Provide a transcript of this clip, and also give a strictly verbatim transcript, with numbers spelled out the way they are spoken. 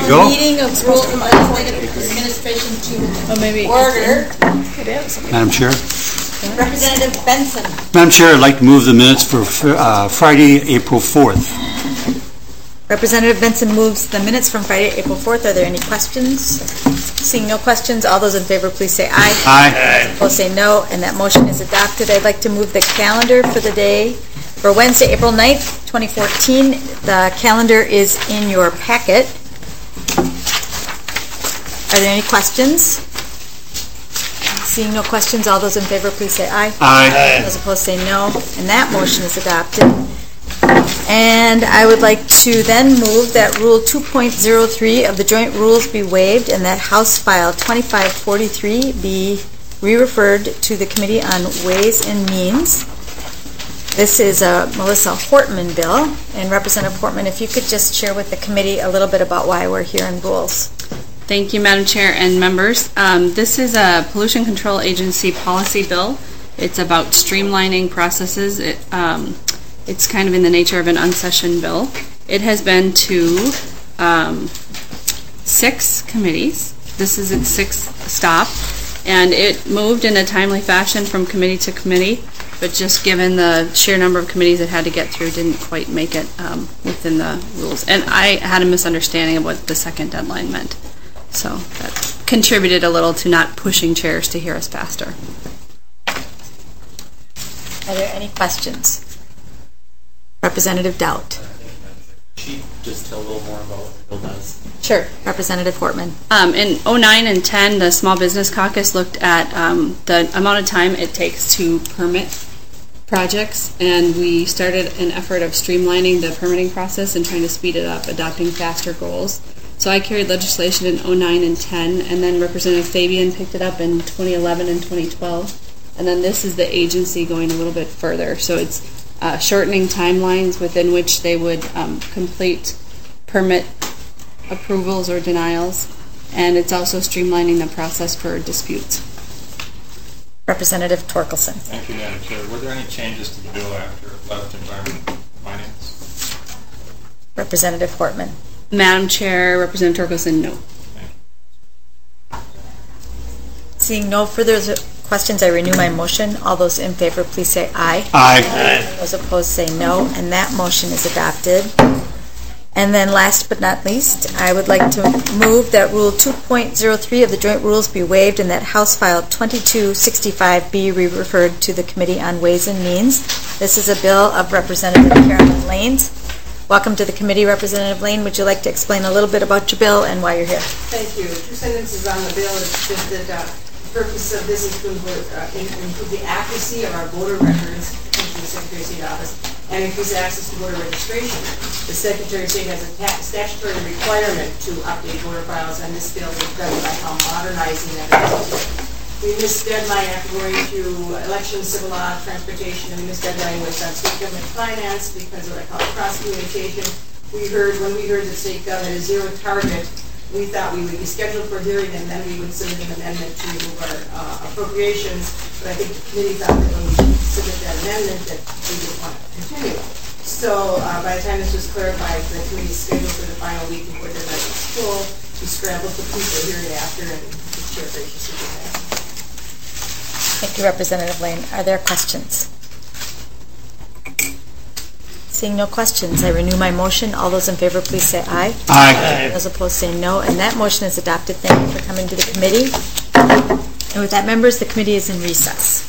you go. Meeting of Rural Legislative Administration to Oh, maybe order. Madam Chair. Representative Benson. Madam Chair, I'd like to move the minutes for uh, Friday, April fourth. Representative Benson moves the minutes from Friday, April fourth. Are there any questions? Seeing no questions, all those in favor, please say aye. Aye. Opposed, say no, and that motion is adopted. I'd like to move the calendar for the day for Wednesday, April ninth, twenty fourteen. The calendar is in your packet. Are there any questions? Seeing no questions, all those in favor, please say aye. Aye. Those opposed, say no, and that motion is adopted. And I would like to then move that Rule two point oh three of the joint rules be waived and that House File twenty-five forty-three be re-referred to the Committee on Ways and Means. This is a Melissa Hortman bill. And Representative Hortman, if you could just share with the committee a little bit about why we're here in rules. Thank you, Madam Chair and members. Um, this is a Pollution Control Agency policy bill. It's about streamlining processes. It, um, It's kind of in the nature of an unsession bill. It has been to um, six committees. This is its sixth stop, and it moved in a timely fashion from committee to committee, but just given the sheer number of committees it had to get through, didn't quite make it um, within the rules. And I had a misunderstanding of what the second deadline meant, so that contributed a little to not pushing chairs to hear us faster. Are there any questions? Representative Doubt. Chief, just tell a little more about what the bill does. Sure. Representative Hortman. Um, in oh nine and ten, the Small Business Caucus looked at um, the amount of time it takes to permit projects, and we started an effort of streamlining the permitting process and trying to speed it up, adopting faster goals. So I carried legislation in oh nine and ten, and then Representative Fabian picked it up in twenty eleven and twenty twelve, and then this is the agency going a little bit further. So it's Uh, shortening timelines within which they would um, complete permit approvals or denials, and it's also streamlining the process for disputes. Representative Torkelson. Thank you, Madam Chair. Were there any changes to the bill after it left Environment and Finance? Representative Hortman. Madam Chair, Representative Torkelson, no. Thank you. Seeing no further questions, I renew my motion. All those in favor, please say aye. Aye. Those opposed, say no, and that motion is adopted. And then last but not least, I would like to move that Rule two point oh three of the joint rules be waived and that House File twenty-two sixty-five be re-referred to the Committee on Ways and Means. This is a bill of Representative Carolyn Lanes. Welcome to the committee, Representative Lane. Would you like to explain a little bit about your bill and why you're here? Thank you. Two sentences on the bill. It's just that uh, the purpose of this is to improve, uh, improve the accuracy of our voter records to the Secretary of State office and increase access to voter registration. The Secretary of State has a ta- statutory requirement to update voter files, and this bill is done by how modernizing that. We missed deadline after going through elections, civil law, transportation, and we missed deadline with uh, state government finance because of what I call cross communication. We heard when we heard that state government is zero target, we thought we would be scheduled for hearing and then we would submit an amendment to remove our uh, appropriations. But I think the committee thought that when we submit that amendment that we didn't want to continue. So uh, by the time this was clarified, the committee scheduled for the final week before they're back at school. We scrambled for people hearing after, and the chair graciously did that. Thank you, Representative Lane. Are there questions? Seeing no questions, I renew my motion. All those in favor, please say aye. Aye. Those opposed, say no. And that motion is adopted. Thank you for coming to the committee. And with that, members, the committee is in recess.